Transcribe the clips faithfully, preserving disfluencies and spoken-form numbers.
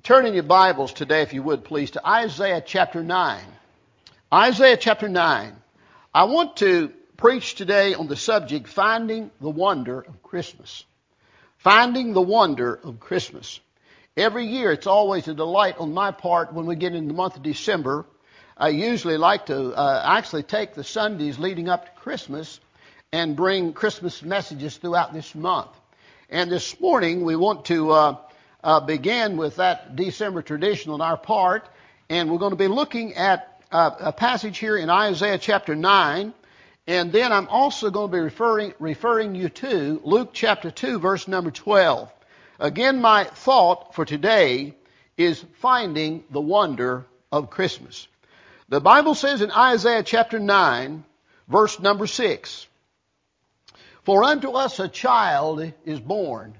Turn in your Bibles today, if you would, please, to Isaiah chapter nine. Isaiah chapter nine. I want to preach today on the subject, Finding the Wonder of Christmas. Finding the Wonder of Christmas. Every year, it's always a delight on my part when we get in the month of December. I usually like to uh, actually take the Sundays leading up to Christmas and bring Christmas messages throughout this month. And this morning, we want to uh, uh, begin with that December tradition on our part. And we're going to be looking at uh, a passage here in Isaiah chapter nine. And then I'm also going to be referring, referring you to Luke chapter two, verse number twelve. Again, my thought for today is finding the wonder of Christmas. The Bible says in Isaiah chapter nine, verse number six, "For unto us a child is born,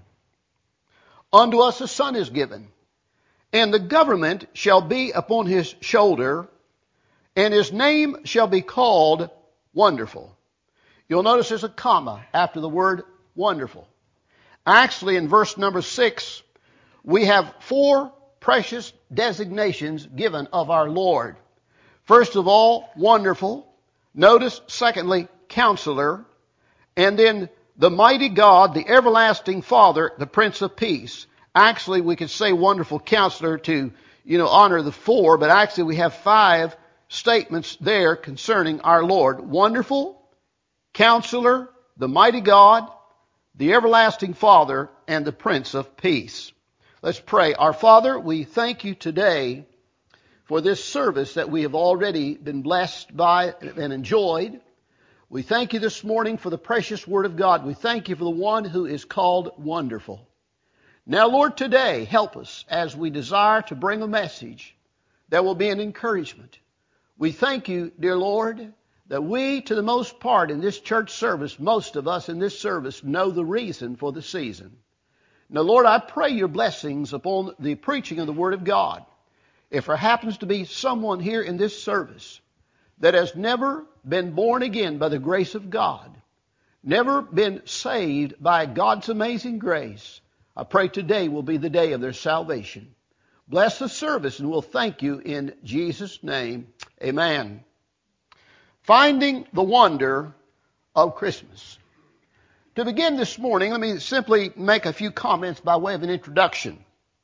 unto us a son is given, and the government shall be upon his shoulder, and his name shall be called Wonderful." You'll notice there's a comma after the word wonderful. Actually, in verse number six, we have four precious designations given of our Lord. First of all, wonderful. Notice, secondly, counselor. And then the mighty God, the everlasting Father, the Prince of Peace. Actually, we could say wonderful counselor to, you know, honor the four, but actually we have five statements there concerning our Lord. Wonderful, counselor, the mighty God, the everlasting Father, and the Prince of Peace. Let's pray. Our Father, we thank you today for this service that we have already been blessed by and enjoyed. We thank you this morning for the precious Word of God. We thank you for the one who is called Wonderful. Now, Lord, today, help us as we desire to bring a message that will be an encouragement. We thank you, dear Lord, that we, to the most part in this church service, most of us in this service, know the reason for the season. Now, Lord, I pray your blessings upon the preaching of the Word of God. If there happens to be someone here in this service that has never been born again by the grace of God, never been saved by God's amazing grace, I pray today will be the day of their salvation. Bless the service, and we'll thank you in Jesus' name. Amen. Finding the wonder of Christmas. To begin this morning, let me simply make a few comments by way of an introduction.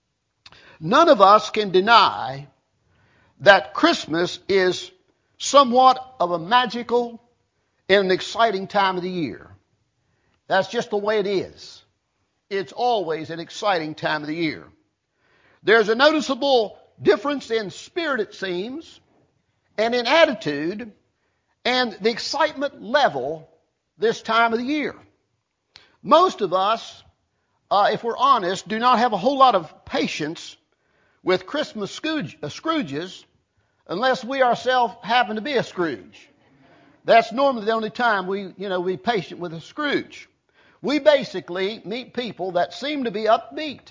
None of us can deny that Christmas is somewhat of a magical and an exciting time of the year. That's just the way it is. It's always an exciting time of the year. There's a noticeable difference in spirit, it seems, and in attitude, and the excitement level this time of the year. Most of us, uh, if we're honest, do not have a whole lot of patience with Christmas Scrooge, uh, Scrooges unless we ourselves happen to be a Scrooge. That's normally the only time we, you know, we patient with a Scrooge. We basically meet people that seem to be upbeat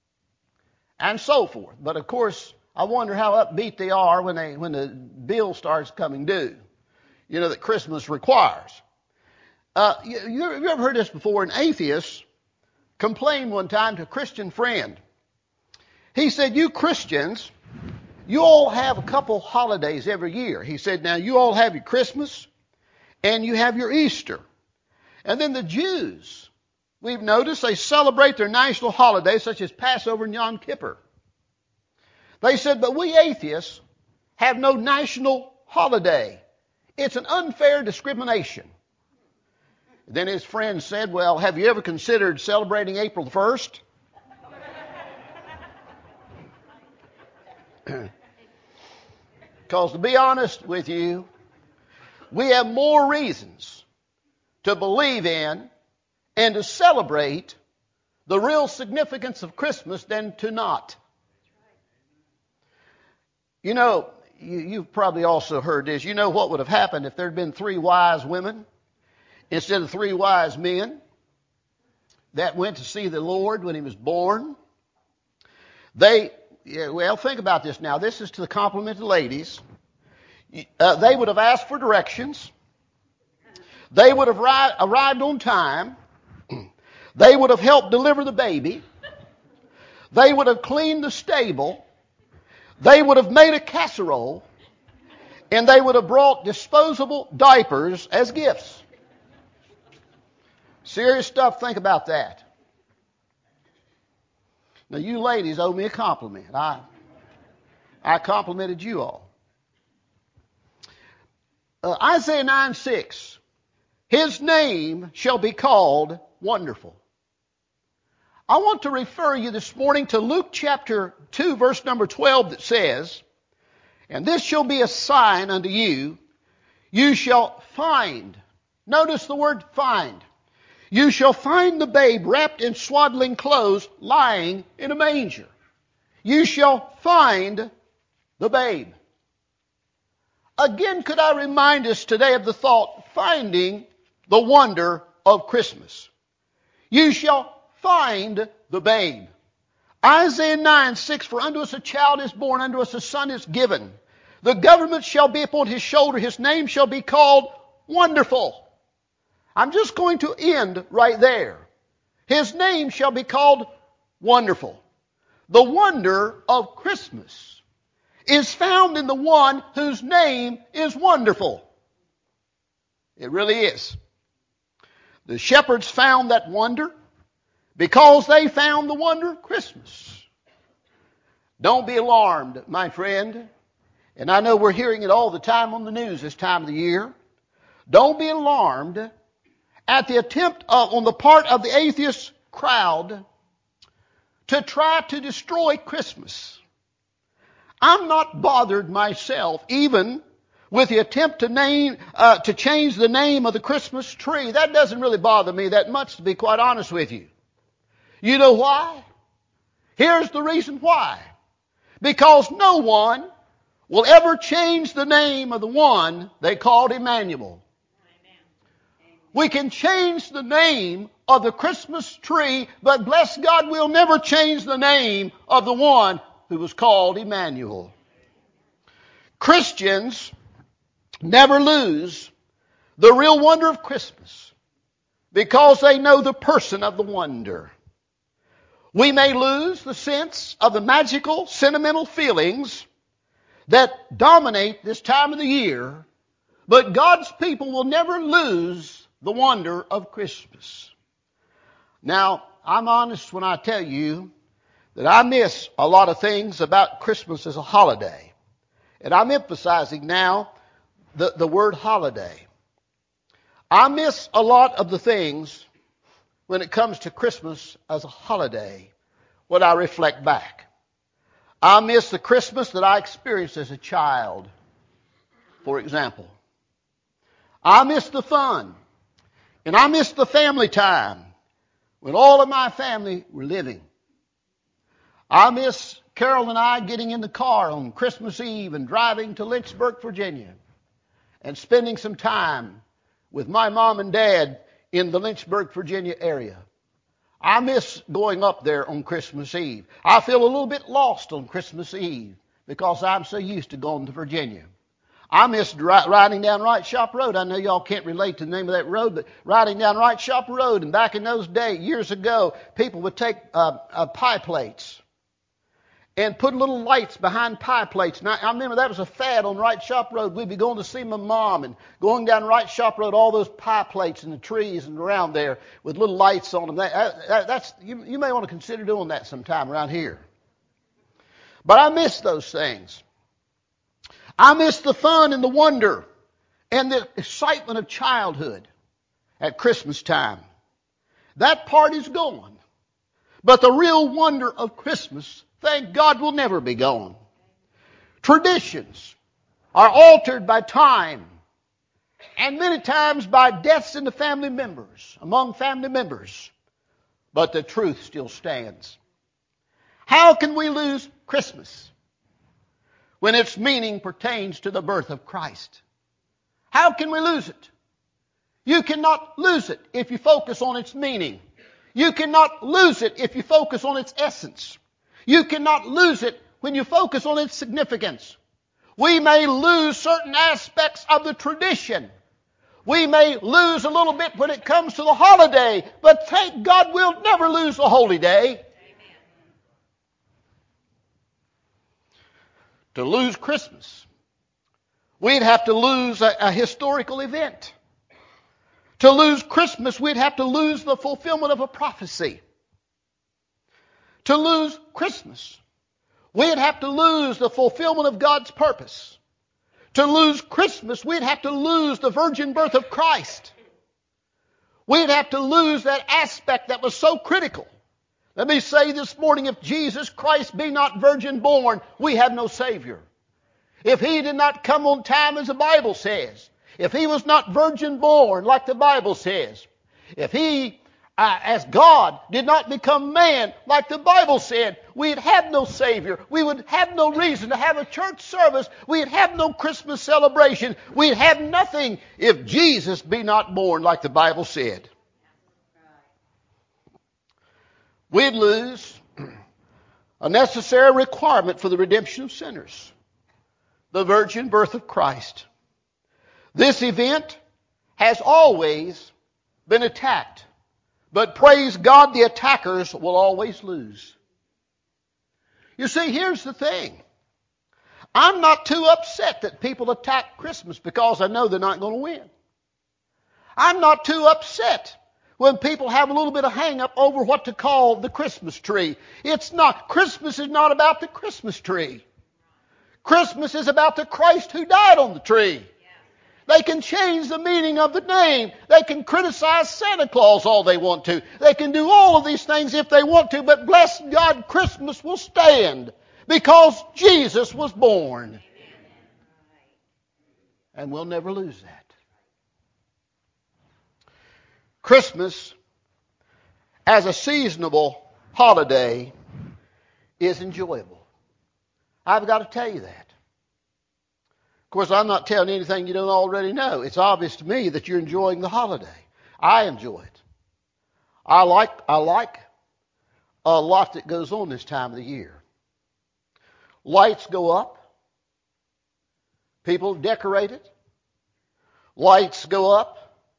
and so forth. But of course, I wonder how upbeat they are when they when the bill starts coming due, you know, that Christmas requires. Uh, you, you ever heard this before? An atheist complained one time to a Christian friend. He said, "You Christians, you all have a couple holidays every year." He said, "Now you all have your Christmas and you have your Easter. And then the Jews, we've noticed they celebrate their national holidays such as Passover and Yom Kippur." They said, "But we atheists have no national holiday. It's an unfair discrimination." Then his friend said, "Well, have you ever considered celebrating April the first? Because to be honest with you, we have more reasons to believe in and to celebrate the real significance of Christmas than to not." You know, you, you've probably also heard this. You know what would have happened if there had been three wise women instead of three wise men that went to see the Lord when he was born? They, yeah, well, think about this now. This is to the compliment of the ladies. Uh, they would have asked for directions. They would have ri- arrived on time. They would have helped deliver the baby. They would have cleaned the stable. They would have made a casserole. And they would have brought disposable diapers as gifts. Serious stuff, think about that. Now, you ladies owe me a compliment. I, I complimented you all. Uh, Isaiah nine six. His name shall be called Wonderful. I want to refer you this morning to Luke chapter two, verse number twelve that says, and this shall be a sign unto you, you shall find. Notice the word find. You shall find the babe wrapped in swaddling clothes, lying in a manger. You shall find the babe. Again, could I remind us today of the thought, finding the wonder of Christmas. You shall find the babe. Isaiah nine six, for unto us a child is born, unto us a son is given. The government shall be upon his shoulder, his name shall be called Wonderful. I'm just going to end right there. His name shall be called Wonderful. The wonder of Christmas is found in the one whose name is Wonderful. It really is. The shepherds found that wonder because they found the wonder of Christmas. Don't be alarmed, my friend. And I know we're hearing it all the time on the news this time of the year. Don't be alarmed at the attempt of, on the part of the atheist crowd to try to destroy Christmas. I'm not bothered myself even with the attempt to name uh, to change the name of the Christmas tree. That doesn't really bother me that much, to be quite honest with you. You know why? Here's the reason why. Because no one will ever change the name of the one they called Emmanuel. We can change the name of the Christmas tree, but bless God, we'll never change the name of the one who was called Emmanuel. Christians never lose the real wonder of Christmas because they know the person of the wonder. We may lose the sense of the magical, sentimental feelings that dominate this time of the year, but God's people will never lose the wonder of Christmas. Now, I'm honest when I tell you that I miss a lot of things about Christmas as a holiday. And I'm emphasizing now the, the word holiday. I miss a lot of the things when it comes to Christmas as a holiday when I reflect back. I miss the Christmas that I experienced as a child, for example. I miss the fun. And I miss the family time when all of my family were living. I miss Carol and I getting in the car on Christmas Eve and driving to Lynchburg, Virginia, and spending some time with my mom and dad in the Lynchburg, Virginia area. I miss going up there on Christmas Eve. I feel a little bit lost on Christmas Eve because I'm so used to going to Virginia. I missed riding down Wright Shop Road. I know y'all can't relate to the name of that road, but riding down Wright Shop Road, and back in those days, years ago, people would take uh, uh, pie plates and put little lights behind pie plates. And I, I remember that was a fad on Wright Shop Road. We'd be going to see my mom and going down Wright Shop Road, all those pie plates in the trees and around there with little lights on them. That, that, that's you, you may want to consider doing that sometime around here. But I miss those things. I miss the fun and the wonder and the excitement of childhood at Christmas time. That part is gone. But the real wonder of Christmas, thank God, will never be gone. Traditions are altered by time and many times by deaths in the family members, among family members. But the truth still stands. How can we lose Christmas when its meaning pertains to the birth of Christ? How can we lose it? You cannot lose it if you focus on its meaning. You cannot lose it if you focus on its essence. You cannot lose it when you focus on its significance. We may lose certain aspects of the tradition. We may lose a little bit when it comes to the holiday, but thank God we'll never lose the holy day. To lose Christmas, we'd have to lose a, a historical event. To lose Christmas, we'd have to lose the fulfillment of a prophecy. To lose Christmas, we'd have to lose the fulfillment of God's purpose. To lose Christmas, we'd have to lose the virgin birth of Christ. We'd have to lose that aspect that was so critical. Let me say this morning, if Jesus Christ be not virgin born, we have no Savior. If He did not come on time as the Bible says, if He was not virgin born like the Bible says, if He, uh, as God, did not become man like the Bible said, we'd have no Savior. We would have no reason to have a church service. We'd have no Christmas celebration. We'd have nothing if Jesus be not born like the Bible said. We'd lose a necessary requirement for the redemption of sinners, the virgin birth of Christ. This event has always been attacked, but praise God, the attackers will always lose. You see, here's the thing. I'm not too upset that people attack Christmas because I know they're not going to win. I'm not too upset when people have a little bit of hang up over what to call the Christmas tree. It's not. Christmas is not about the Christmas tree. Christmas is about the Christ who died on the tree. They can change the meaning of the name. They can criticize Santa Claus all they want to. They can do all of these things if they want to, but bless God, Christmas will stand because Jesus was born. And we'll never lose that. Christmas, as a seasonable holiday, is enjoyable. I've got to tell you that. Of course, I'm not telling you anything you don't already know. It's obvious to me that you're enjoying the holiday. I enjoy it. I like, I like a lot that goes on this time of the year. Lights go up. People decorate it. Lights go up.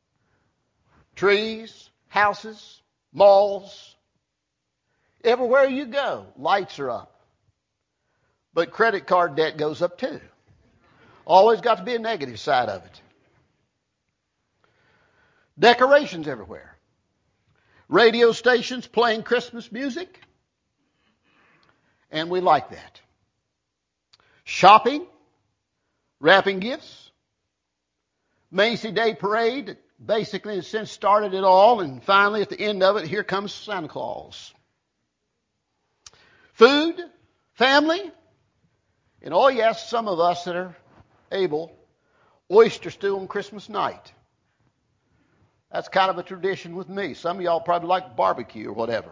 Trees, houses, malls. Everywhere you go, lights are up. But credit card debt goes up too. Always got to be a negative side of it. Decorations everywhere. Radio stations playing Christmas music. And we like that. Shopping. Wrapping gifts. Macy Day Parade. Basically, in a sense, started it all. And finally, at the end of it, here comes Santa Claus. Food. Family. And oh yes, some of us that are able, oyster stew on Christmas night. That's kind of a tradition with me. Some of y'all probably like barbecue or whatever.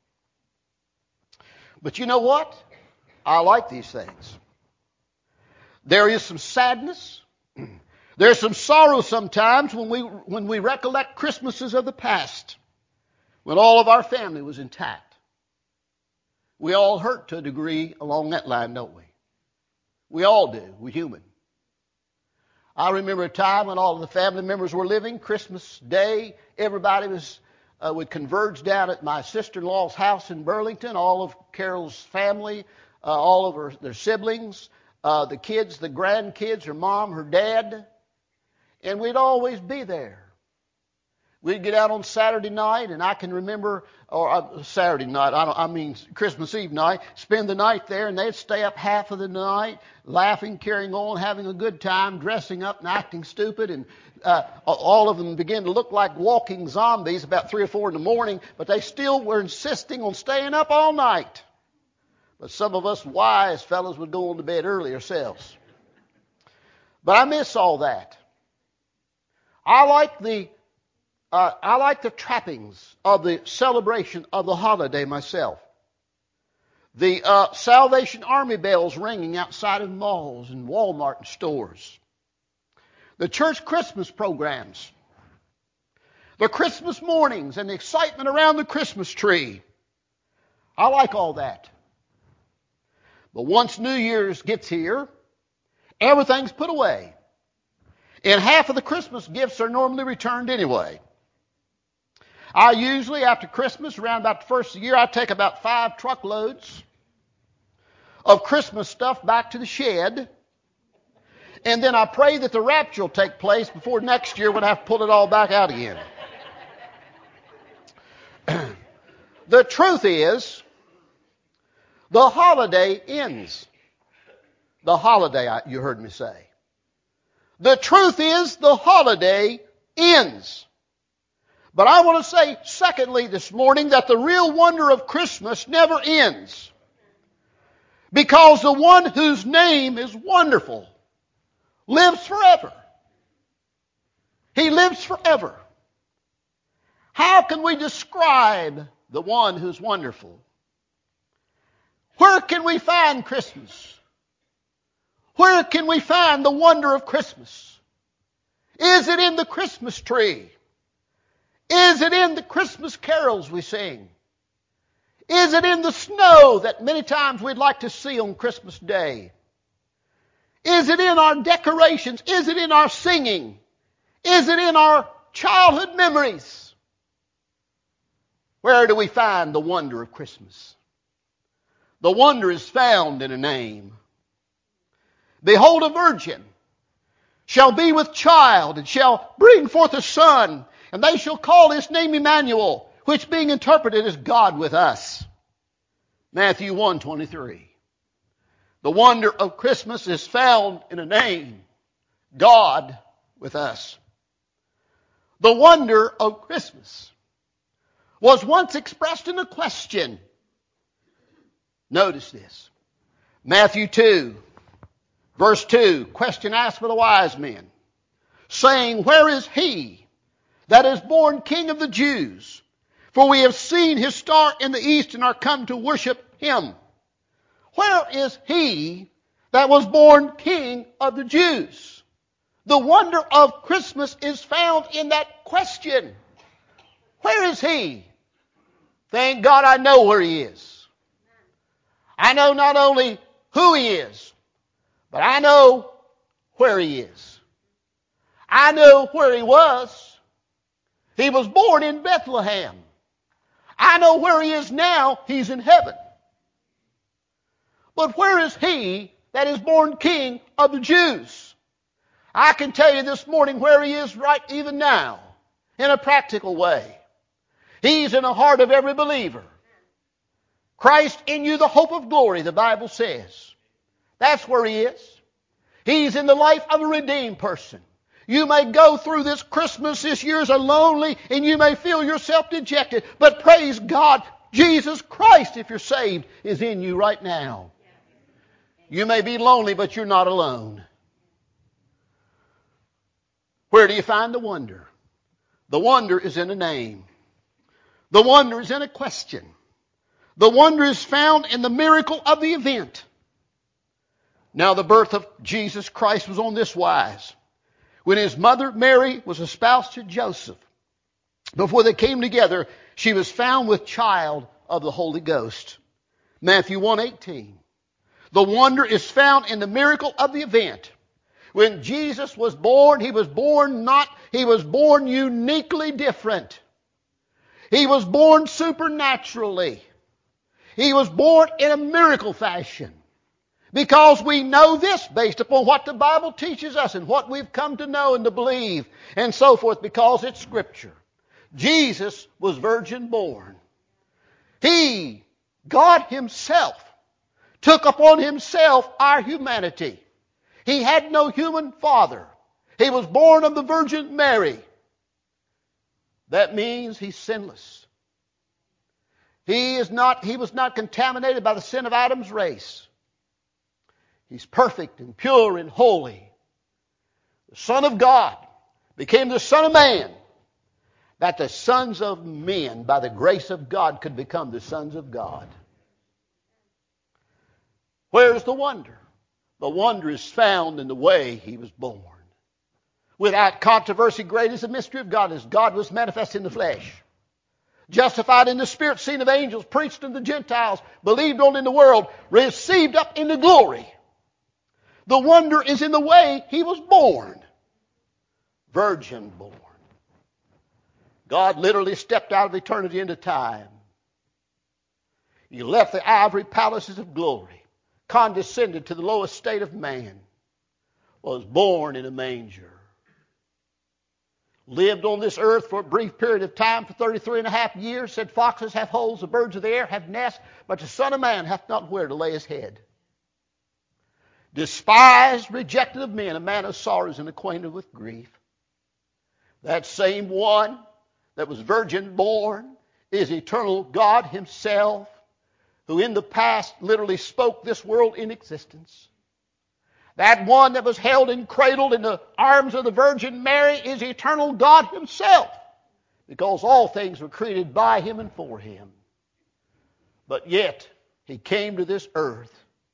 But you know what? I like these things. There is some sadness. There's some sorrow sometimes when we when we recollect Christmases of the past, when all of our family was intact. We all hurt to a degree along that line, don't we? We all do. We're human. I remember a time when all of the family members were living, Christmas Day, everybody was uh, would converge down at my sister-in-law's house in Burlington, all of Carol's family, uh, all of her, their siblings, uh, the kids, the grandkids, her mom, her dad, and we'd always be there. We'd get out on Saturday night, and I can remember, or uh, Saturday night, I, don't, I mean Christmas Eve night, spend the night there, and they'd stay up half of the night, laughing, carrying on, having a good time, dressing up and acting stupid, and uh, all of them began to look like walking zombies about three or four in the morning, but they still were insisting on staying up all night. But some of us wise fellows would go on to bed early ourselves. But I miss all that. I like the Uh, I like the trappings of the celebration of the holiday myself. The uh, Salvation Army bells ringing outside of malls and Walmart and stores. The church Christmas programs. The Christmas mornings and the excitement around the Christmas tree. I like all that. But once New Year's gets here, everything's put away. And half of the Christmas gifts are normally returned anyway. I usually, after Christmas, around about the first of the year, I take about five truckloads of Christmas stuff back to the shed. And then I pray that the rapture will take place before next year when I have to pull it all back out again. The truth is, the holiday ends. The holiday, you heard me say. The truth is, the holiday ends. But I want to say, secondly, this morning, that the real wonder of Christmas never ends. Because the one whose name is wonderful lives forever. He lives forever. How can we describe the one who's wonderful? Where can we find Christmas? Where can we find the wonder of Christmas? Is it in the Christmas tree? Is it in the Christmas carols we sing? Is it in the snow that many times we'd like to see on Christmas Day? Is it in our decorations? Is it in our singing? Is it in our childhood memories? Where do we find the wonder of Christmas? The wonder is found in a name. Behold, a virgin shall be with child, and shall bring forth a son, and they shall call his name Emmanuel, which being interpreted is God with us. Matthew one twenty-three. The wonder of Christmas is found in a name, God with us. The wonder of Christmas was once expressed in a question. Notice this. Matthew two, verse two, question asked by the wise men, saying, where is he that is born King of the Jews? For we have seen his star in the east and are come to worship him. Where is he that was born King of the Jews? The wonder of Christmas is found in that question. Where is he? Thank God I know where he is. I know not only who he is, but I know where he is. I know where he was. He was born in Bethlehem. I know where he is now. He's in heaven. But where is he that is born King of the Jews? I can tell you this morning where he is right even now, in a practical way. He's in the heart of every believer. Christ in you, the hope of glory, the Bible says. That's where he is. He's in the life of a redeemed person. You may go through this Christmas this year as a lonely, and you may feel yourself dejected. But praise God, Jesus Christ, if you're saved, is in you right now. You may be lonely, but you're not alone. Where do you find the wonder? The wonder is in a name. The wonder is in a question. The wonder is found in the miracle of the event. Now the birth of Jesus Christ was on this wise. When his mother Mary was espoused to Joseph, before they came together, she was found with child of the Holy Ghost. Matthew one eighteen. The wonder is found in the miracle of the event. When Jesus was born, he was born not, he was born uniquely different. He was born supernaturally. He was born in a miracle fashion. Because we know this based upon what the Bible teaches us and what we've come to know and to believe and so forth, because it's Scripture. Jesus was virgin born. He, God himself, took upon himself our humanity. He had no human father. He was born of the Virgin Mary. That means he's sinless. He is not, he was not contaminated by the sin of Adam's race. He's perfect and pure and holy. The Son of God became the Son of Man, that the sons of men, by the grace of God, could become the sons of God. Where's the wonder? The wonder is found in the way he was born. Without controversy, great is the mystery of God, as God was manifest in the flesh. Justified in the Spirit, seen of angels, preached unto the Gentiles, believed on in the world, received up into glory. The wonder is in the way he was born. Virgin born. God literally stepped out of eternity into time. He left the ivory palaces of glory, condescended to the lowest state of man, was born in a manger, lived on this earth for a brief period of time, for thirty-three and a half years, said foxes have holes, the birds of the air have nests, but the Son of Man hath not where to lay his head. Despised, rejected of men, a man of sorrows and acquainted with grief. That same one that was virgin born is eternal God himself, who in the past literally spoke this world in existence. That one that was held and cradled in the arms of the Virgin Mary is eternal God himself, because all things were created by him and for him. But yet, he came to this earth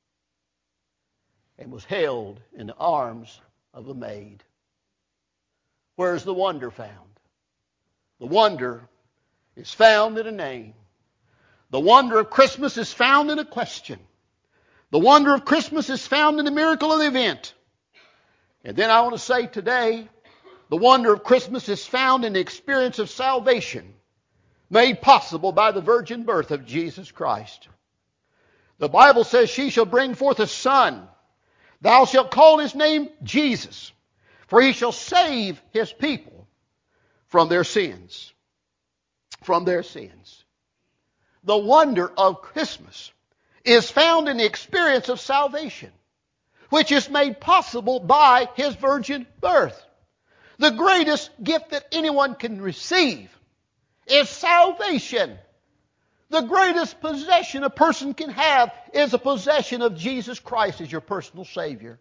and was held in the arms of a maid. Where's the wonder found? The wonder is found in a name. The wonder of Christmas is found in a question. The wonder of Christmas is found in the miracle of the event. And then I want to say today, the wonder of Christmas is found in the experience of salvation made possible by the virgin birth of Jesus Christ. The Bible says, she shall bring forth a son. Thou shalt call his name Jesus, for he shall save his people from their sins. From their sins. The wonder of Christmas is found in the experience of salvation, which is made possible by his virgin birth. The greatest gift that anyone can receive is salvation. The greatest possession a person can have is a possession of Jesus Christ as your personal Savior.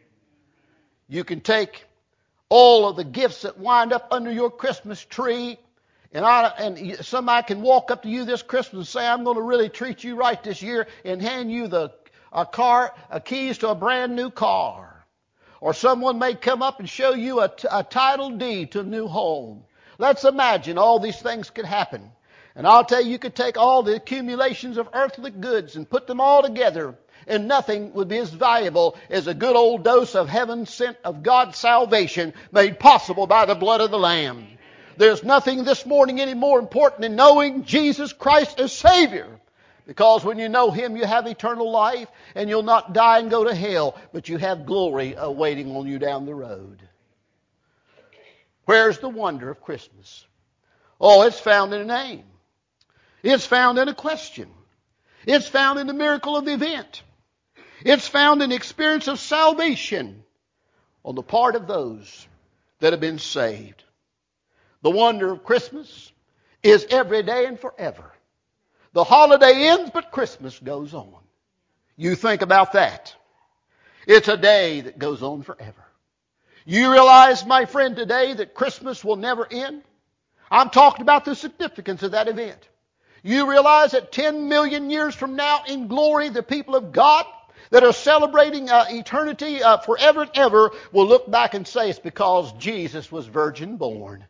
You can take all of the gifts that wind up under your Christmas tree, And, I, and somebody can walk up to you this Christmas and say, I'm going to really treat you right this year, and hand you the a car, a keys to a brand new car. Or someone may come up and show you a, a title deed to a new home. Let's imagine all these things could happen. And I'll tell you, you could take all the accumulations of earthly goods and put them all together, and nothing would be as valuable as a good old dose of heaven sent of God's salvation made possible by the blood of the Lamb. There's nothing this morning any more important than knowing Jesus Christ as Savior. Because when you know Him, you have eternal life, and you'll not die and go to hell, but you have glory awaiting on you down the road. Where's the wonder of Christmas? Oh, it's found in a name. It's found in a question. It's found in the miracle of the event. It's found in the experience of salvation on the part of those that have been saved. The wonder of Christmas is every day and forever. The holiday ends, but Christmas goes on. You think about that. It's a day that goes on forever. You realize, my friend, today that Christmas will never end? I'm talking about the significance of that event. You realize that ten million years from now in glory, the people of God that are celebrating uh, eternity uh, forever and ever will look back and say it's because Jesus was virgin born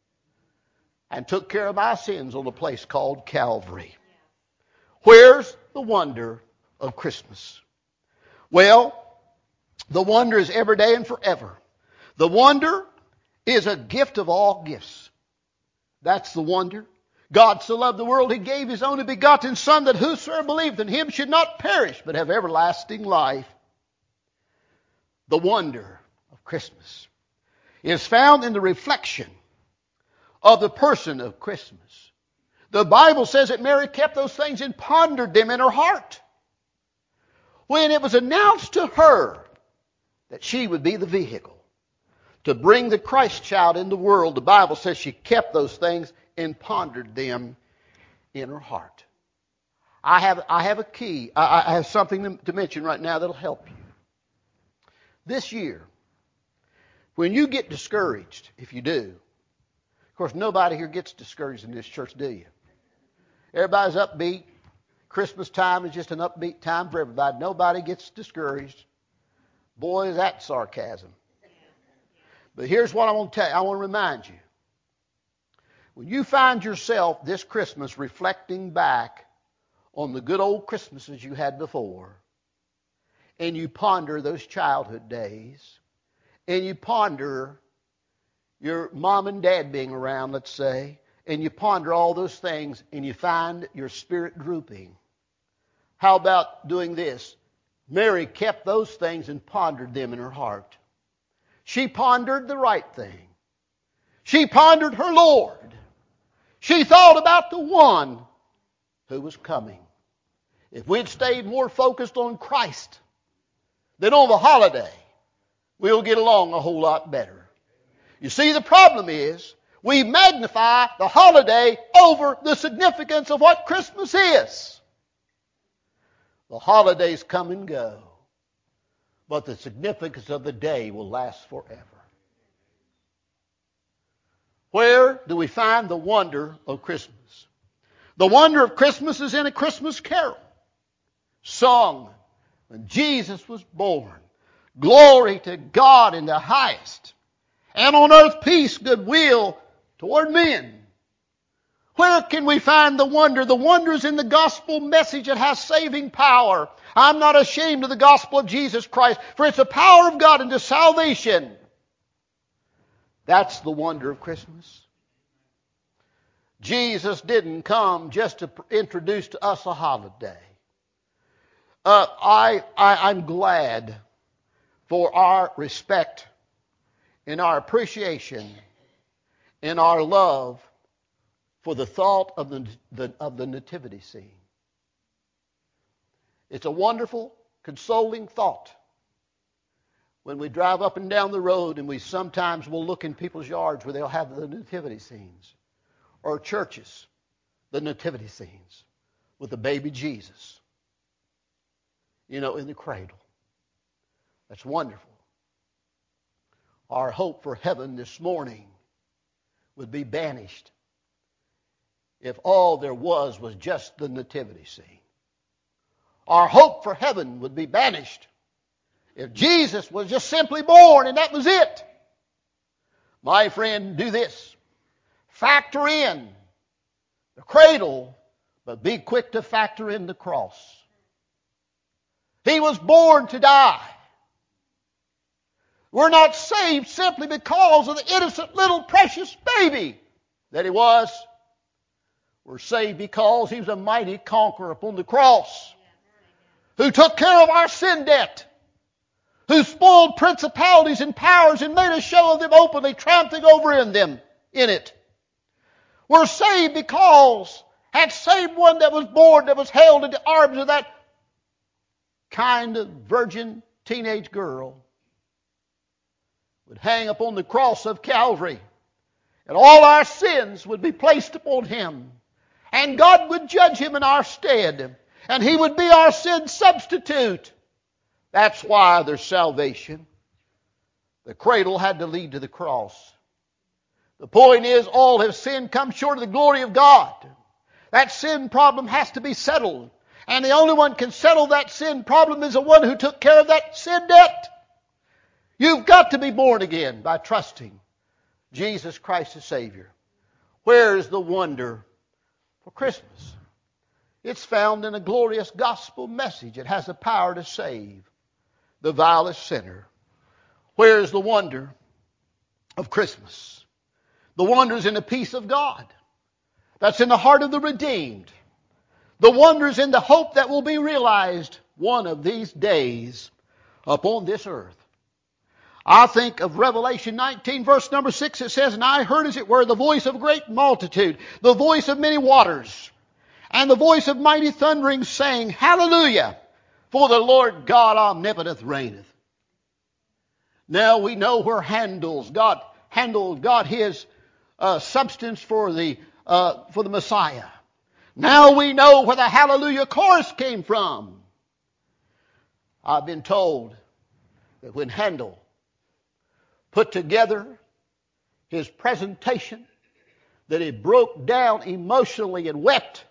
and took care of my sins on a place called Calvary. Where's the wonder of Christmas? Well, the wonder is every day and forever. The wonder is a gift of all gifts. That's the wonder. God so loved the world, He gave His only begotten Son, that whosoever believed in Him should not perish, but have everlasting life. The wonder of Christmas is found in the reflection of the person of Christmas. The Bible says that Mary kept those things and pondered them in her heart. When it was announced to her that she would be the vehicle to bring the Christ child in the world, the Bible says she kept those things and pondered them in her heart. I have, I have a key. I, I have something to mention right now that'll help you. This year, when you get discouraged, if you do, of course, nobody here gets discouraged in this church, do you? Everybody's upbeat. Christmas time is just an upbeat time for everybody. Nobody gets discouraged. Boy, is that sarcasm. But here's what I want to tell you. I want to remind you. When you find yourself this Christmas reflecting back on the good old Christmases you had before, and you ponder those childhood days, and you ponder your mom and dad being around, let's say, and you ponder all those things, and you find your spirit drooping. How about doing this? Mary kept those things and pondered them in her heart. She pondered the right thing. She pondered her Lord. She thought about the one who was coming. If we'd stayed more focused on Christ than on the holiday, we'll get along a whole lot better. You see, the problem is we magnify the holiday over the significance of what Christmas is. The holidays come and go, but the significance of the day will last forever. Where do we find the wonder of Christmas? The wonder of Christmas is in a Christmas carol, sung when Jesus was born. Glory to God in the highest, and on earth peace, goodwill toward men. Where can we find the wonder? The wonder is in the gospel message. It has saving power. I'm not ashamed of the gospel of Jesus Christ, for it's the power of God unto salvation. That's the wonder of Christmas. Jesus didn't come just to introduce to us a holiday. Uh, I, I, I'm glad for our respect and our appreciation and our love for the thought of the, the, of the nativity scene. It's a wonderful, consoling thought. When we drive up and down the road and we sometimes will look in people's yards where they'll have the nativity scenes, or churches, the nativity scenes with the baby Jesus, you know, in the cradle. That's wonderful. Our hope for heaven this morning would be banished if all there was was just the nativity scene. Our hope for heaven would be banished if Jesus was just simply born and that was it. My friend, do this. Factor in the cradle, but be quick to factor in the cross. He was born to die. We're not saved simply because of the innocent little precious baby that he was. We're saved because he was a mighty conqueror upon the cross, who took care of our sin debt, who spoiled principalities and powers and made a show of them openly, triumphing over in them in it. We're saved because that same one that was born, that was held in the arms of that kind of virgin teenage girl, would hang upon the cross of Calvary, and all our sins would be placed upon him, and God would judge him in our stead, and he would be our sin substitute. That's why there's salvation. The cradle had to lead to the cross. The point is, all have sinned, come short of the glory of God. That sin problem has to be settled, and the only one can settle that sin problem is the one who took care of that sin debt. You've got to be born again by trusting Jesus Christ as Savior. Where is the wonder for Christmas? It's found in a glorious gospel message. It has the power to save the vilest sinner. Where is the wonder of Christmas? The wonder is in the peace of God that's in the heart of the redeemed. The wonder is in the hope that will be realized one of these days upon this earth. I think of Revelation nineteen, verse number six. It says, "And I heard as it were the voice of a great multitude, the voice of many waters, and the voice of mighty thunderings, saying, Hallelujah! For the Lord God omnipotent reigneth." Now we know where Handel's God, Handel got his uh, substance for the uh, for the Messiah. Now we know where the Hallelujah chorus came from. I've been told that when Handel put together his presentation, that he broke down emotionally and wept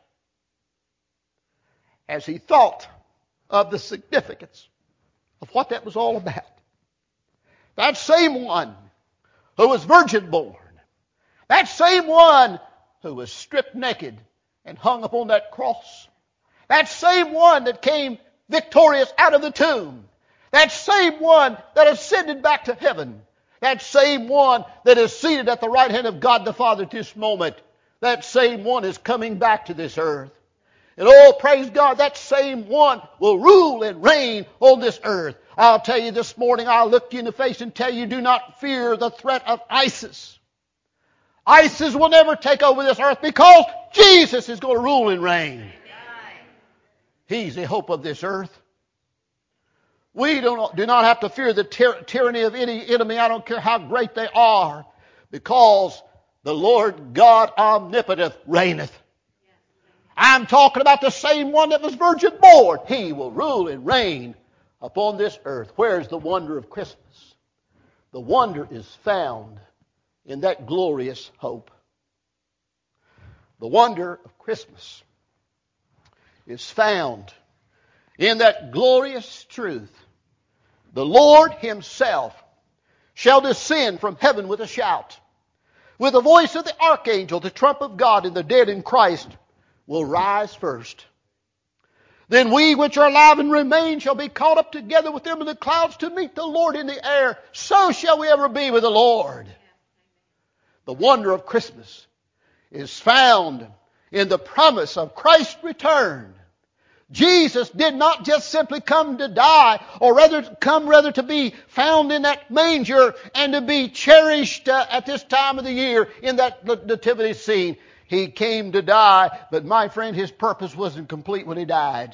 as he thought of the significance of what that was all about. That same one who was virgin born, that same one who was stripped naked and hung upon that cross, that same one that came victorious out of the tomb, that same one that ascended back to heaven, that same one that is seated at the right hand of God the Father at this moment, that same one is coming back to this earth. And oh, praise God, that same one will rule and reign on this earth. I'll tell you this morning, I'll look you in the face and tell you, do not fear the threat of ISIS. ISIS will never take over this earth because Jesus is going to rule and reign. He's the hope of this earth. We do not, do not have to fear the tyr- tyranny of any enemy. I don't care how great they are, because the Lord God omnipotent reigneth. I'm talking about the same one that was virgin born. He will rule and reign upon this earth. Where's the wonder of Christmas? The wonder is found in that glorious hope. The wonder of Christmas is found in that glorious truth. The Lord Himself shall descend from heaven with a shout. With the voice of the archangel, the trump of God, and the dead in Christ will rise first. Then we which are alive and remain shall be caught up together with them in the clouds to meet the Lord in the air. So shall we ever be with the Lord. The wonder of Christmas is found in the promise of Christ's return. Jesus did not just simply come to die, or rather come rather to be found in that manger and to be cherished uh, at this time of the year in that nativity scene. He came to die, but my friend, His purpose wasn't complete when He died.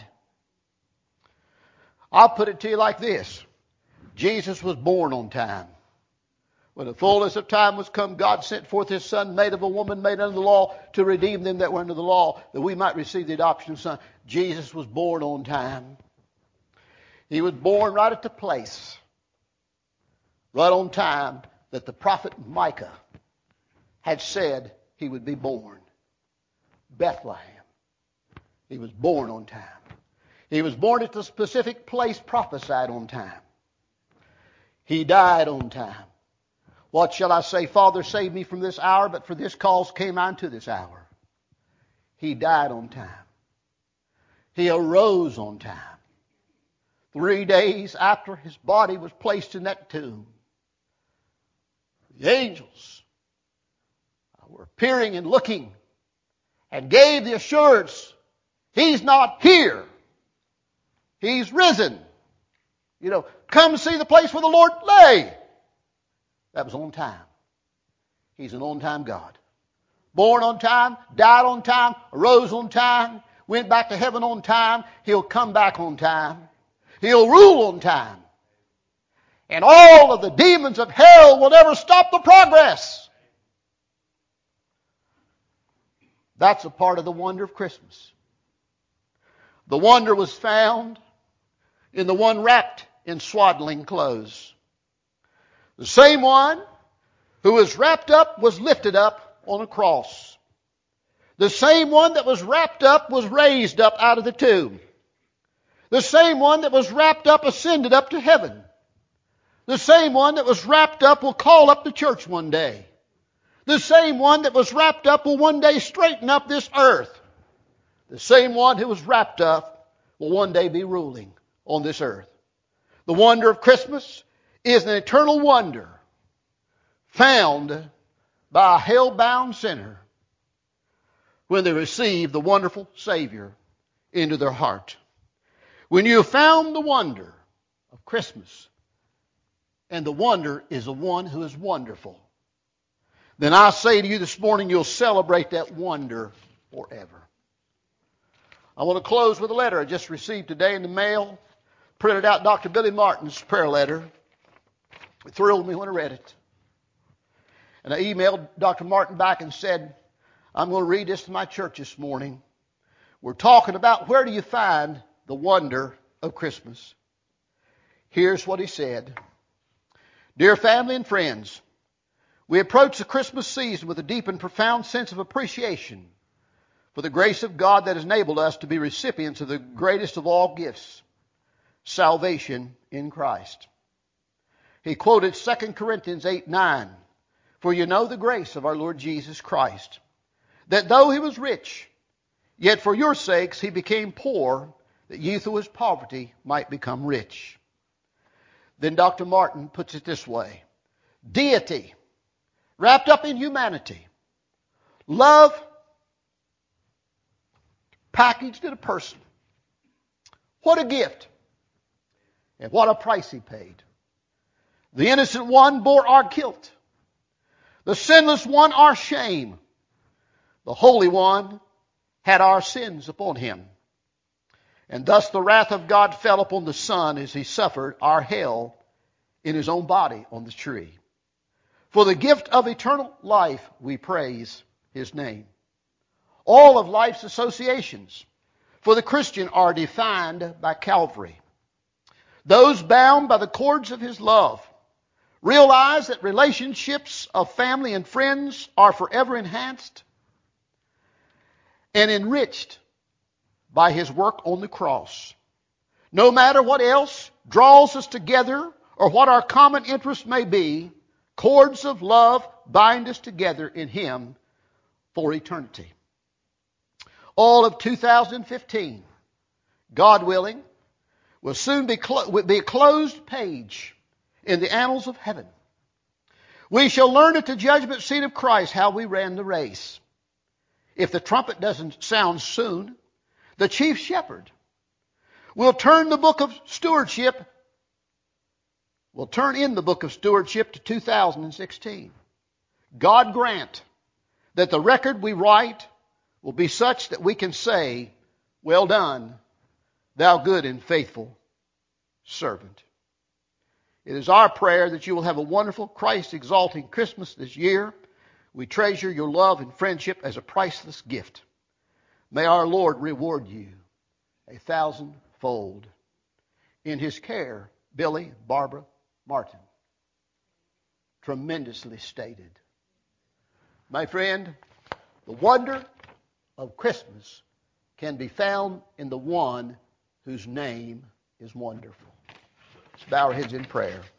I'll put it to you like this. Jesus was born on time. When the fullness of time was come, God sent forth His Son, made of a woman, made under the law, to redeem them that were under the law, that we might receive the adoption of Son. Jesus was born on time. He was born right at the place, right on time, that the prophet Micah had said He would be born. Bethlehem. He was born on time. He was born at the specific place prophesied on time. He died on time. What shall I say? Father, save me from this hour, but for this cause came I unto this hour. He died on time. He arose on time. Three days after His body was placed in that tomb, the angels were appearing and looking and gave the assurance, He's not here. He's risen. You know, come see the place where the Lord lay. That was on time. He's an on-time God. Born on time, died on time, arose on time, went back to heaven on time. He'll come back on time. He'll rule on time. And all of the demons of hell will never stop the progress. That's a part of the wonder of Christmas. The wonder was found in the one wrapped in swaddling clothes. The same one who was wrapped up was lifted up on a cross. The same one that was wrapped up was raised up out of the tomb. The same one that was wrapped up ascended up to heaven. The same one that was wrapped up will call up the church one day. The same one that was wrapped up will one day straighten up this earth. The same one who was wrapped up will one day be ruling on this earth. The wonder of Christmas is an eternal wonder found by a hell-bound sinner when they receive the wonderful Savior into their heart. When you have found the wonder of Christmas, and the wonder is the one who is wonderful, then I say to you this morning, you'll celebrate that wonder forever. I want to close with a letter I just received today in the mail. Printed out Doctor Billy Martin's prayer letter. It thrilled me when I read it. And I emailed Doctor Martin back and said, I'm going to read this to my church this morning. We're talking about where do you find the wonder of Christmas. Here's what he said. Dear family and friends, we approach the Christmas season with a deep and profound sense of appreciation for the grace of God that has enabled us to be recipients of the greatest of all gifts, salvation in Christ. He quoted Second Corinthians eight nine, for you know the grace of our Lord Jesus Christ, that though He was rich, yet for your sakes He became poor, that you through His poverty might become rich. Then Doctor Martin puts it this way. Deity, wrapped up in humanity, love, packaged in a person. What a gift. And what a price he paid. The innocent one bore our guilt. The sinless one our shame. The Holy One had our sins upon him. And thus the wrath of God fell upon the Son as he suffered our hell in his own body on the tree. For the gift of eternal life we praise his name. All of life's associations for the Christian are defined by Calvary. Those bound by the cords of his love realize that relationships of family and friends are forever enhanced and enriched by his work on the cross. No matter what else draws us together or what our common interest may be, cords of love bind us together in him for eternity. All of two thousand fifteen, God willing, will soon be, clo- will be a closed page in the annals of heaven. We shall learn at the judgment seat of Christ how we ran the race. If the trumpet doesn't sound soon, the chief shepherd will turn the book of stewardship, will turn in the book of stewardship to two thousand sixteen. God grant that the record we write will be such that we can say, well done, thou good and faithful servant. It is our prayer that you will have a wonderful, Christ-exalting Christmas this year. We treasure your love and friendship as a priceless gift. May our Lord reward you a thousandfold. In his care, Billy Barbara Martin. Tremendously stated. My friend, the wonder of Christmas can be found in the one whose name is wonderful. Let's bow our heads in prayer.